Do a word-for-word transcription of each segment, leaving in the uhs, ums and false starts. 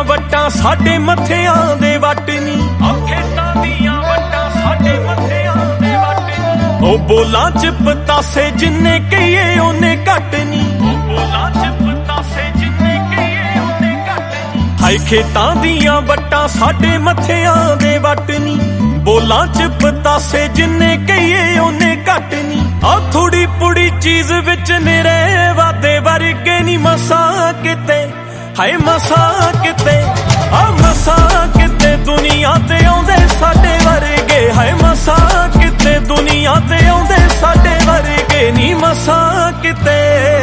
ਦੀਆਂ ਵੱਟਾਂ ਸਾਡੇ ਮੱਥਿਆਂ ਦੇ ਵੱਟ ਨੀ, ਉਹ ਖੇਤਾਂ ਦੀਆਂ ਵੱਟਾਂ ਸਾਡੇ ਮੱਥਿਆਂ ਦੇ ਵੱਟ ਨੀ। ਉਹ ਬੋਲਾਂ ਚ ਪਤਾਸੇ ਜਿੰਨੇ ਕਹੀਏ ਉਹਨੇ ਘੱਟ ਨੀ, ਉਹ ਬੋਲਾਂ ਚ ਪਤਾਸੇ ਜਿੰਨੇ ਕਹੀਏ ਉਹਨੇ ਘੱਟ ਨੀ। ਹਾਏ ਖੇਤਾਂ ਦੀਆਂ ਵੱਟਾਂ ਸਾਡੇ ਮੱਥਿਆਂ ਦੇ ਵੱਟ ਨੀ, ਬੋਲਾਂ ਚ ਪਤਾਸੇ ਜਿੰਨੇ ਕਹੀਏ ਉਹਨੇ ਘੱਟ ਨੀ। ਆ ਥੋੜੀ ਪੁੜੀ ਚੀਜ਼ ਵਿੱਚ ਨਿਰੇ ਵਾਦੇ ਵਰਗੇ ਨੀ ਮਸਾਂ ਕਿਤੇ, ਹਾਏ ਮਸਾਂ ਕਿਤੇ, ਆ ਮਸਾਂ ਕਿਤੇ ਦੁਨੀਆ ਤੇ ਆਉਂਦੇ ਸਾਡੇ ਵਰਗੇ, ਹਾਏ ਮਸਾਂ ਕਿਤੇ ਦੁਨੀਆ ਤੇ ਆਉਂਦੇ ਸਾਡੇ ਵਰਗੇ ਨੀ ਮਸਾਂ ਕਿਤੇ।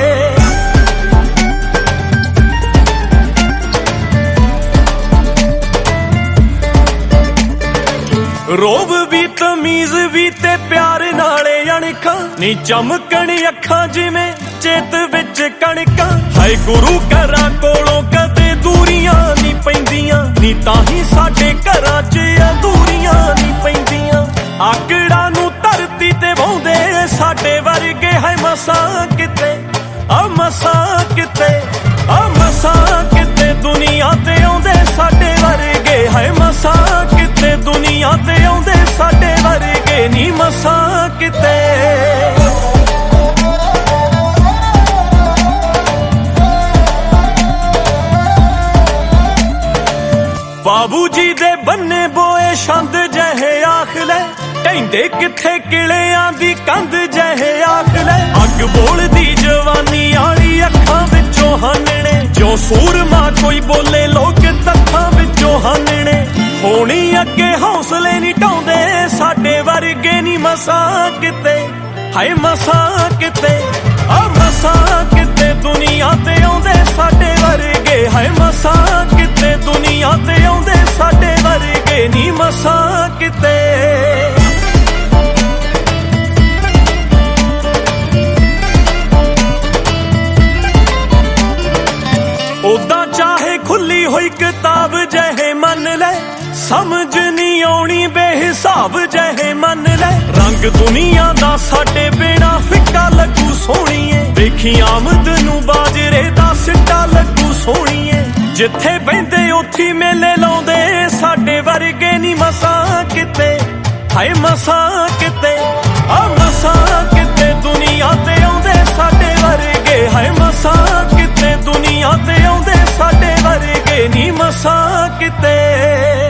ਰੋਬ ਵੀ ਤਮੀਜ਼ ਵੀ ਤੇ ਪਿਆਰ ਨਾਲੇ ਅਣਖਾਂ ਨੀ, ਚਮਕਣ ਅੱਖਾਂ ਜਿਵੇਂ ਚੇਤ ਵਿੱਚ ਕਣਕਾਂ। ਹਾਏ ਗੁਰੂ ਘਰਾਂ ਕੋਲੋਂ ਕਦੇ ਦੂਰੀਆਂ ਨੀ ਪੈਂਦੀਆਂ ਨੀ, ਤਾਂ ਹੀ ਸਾਡੇ ਘਰਾਂ 'ਚ ਅਧੂਰੀਆਂ ਨੀ ਪੈਂਦੀਆਂ। ਆਕੜਾਂ ਨੂੰ ਧਰਤੀ ਤੇ ਵਾਹੁੰਦੇ ਸਾਡੇ ਵਰਗੇ, ਹਾਏ ਮਸਾਂ ਕਿਤੇ, ਆ ਮਸਾਂ ਕਿਤੇ, ਆ ਮਸਾਂ ਕਿਤੇ ਦੁਨੀਆ ਤੇ ਆਉਂਦੇ ਸਾਡੇ ਵਰਗੇ, ਹਾਏ ਮਸਾਂ ਕਿਤੇ ਦੁਨੀਆ ਤੇ ਆਉਂਦੇ ਸਾਡੇ ਵਰਗੇ ਨੀ ਮਸਾਂ ਕਿਤੇ। ਬਾਬੂ ਜੀ ਦੇ ਬੰਨੇ ਬੋਏ ਛੰਦ ਜਿਹੇ ਆਖ ਲੈ, ਕਹਿੰਦੇ ਕਿੱਥੇ ਕਿਲਿਆਂ ਦੀ ਕੰਧ ਜਿਹੇ ਆਖ ਲੈ। ਅੱਗ ਬੋਲਦੀ ਜਵਾਨੀ ਆਲੀ ਅੱਖਾਂ ਵਿੱਚੋਂ ਹਾਨਣੇ, ਜੋ ਸੂਰਮਾ ਕੋਈ ਬੋਲੇ ਲੋਕ ਤੱਥਾਂ ਵਿੱਚੋਂ ਹਾਨਣੇ। ਹੋਣੀ ਅੱਗੇ ਹੌਸਲੇ ਨੀ ਢਾਉਂਦੇ ਸਾਡੇ ਵਰਗੇ ਨੀ ਮਸਾਂ ਕਿਤੇ, ਹਾਏ ਮਸਾਂ ਕਿਤੇ, ਆ ਮਸਾਂ ਕਿਤੇ ਦੁਨੀਆ ਤੇ ਆਉਂਦੇ ਸਾਡੇ ਵਰਗੇ, ਹਾਏ ਮਸਾਂ ਕਿਤੇ ਦੁਨੀਆ ਤੇ ਆਉਂਦੇ ਸਾਡੇ ਵਰਗੇ ਨੀ ਮਸਾਂ ਕਿਤੇ। ਉਦਾਂ ਚਾਹੇ ਖੁੱਲੀ ਹੋਈ ਕਿਤਾਬ ਜਿਹੇ ਮੰਨ ਲੈ, ਸਮਝ ਨੀ ਆਉਣੀ ਬੇਹਿਸਾਬ ਜਿਹੇ ਮੰਨ ਲੈ। ਰੰਗ ਦੁਨੀਆ ਦਾ ਸਾਡੇ ਬਿਨਾ ਫਿੱਕਾ ਲੱਗੂ ਸੋਹਣੀਏ, ਵੇਖੀ ਆਮਦ ਨੂੰ ਬਾਜਰੇ ਦਾ ਸਿੱਟਾ ਲੱਗੂ ਸੋਹਣੀਏ। ਜਿੱਥੇ ਬਹਿੰਦੇ ਉੱਥੇ ਮੇਲੇ ਲਾਉਂਦੇ ਸਾਡੇ ਵਰਗੇ ਨੀ ਮਸਾਂ ਕਿਤੇ, ਹਾਏ ਮਸਾਂ ਕਿਤੇ, ਆ ਮਸਾਂ ਕਿਤੇ ਦੁਨੀਆ ਤੇ ਆਉਂਦੇ ਸਾਡੇ ਵਰਗੇ, ਹਾਏ ਮਸਾਂ ਕਿਤੇ ਦੁਨੀਆ ਤੇ ਆਉਂਦੇ ਸਾਡੇ ਵਰਗੇ ਨੀ ਮਸਾਂ ਕਿਤੇ।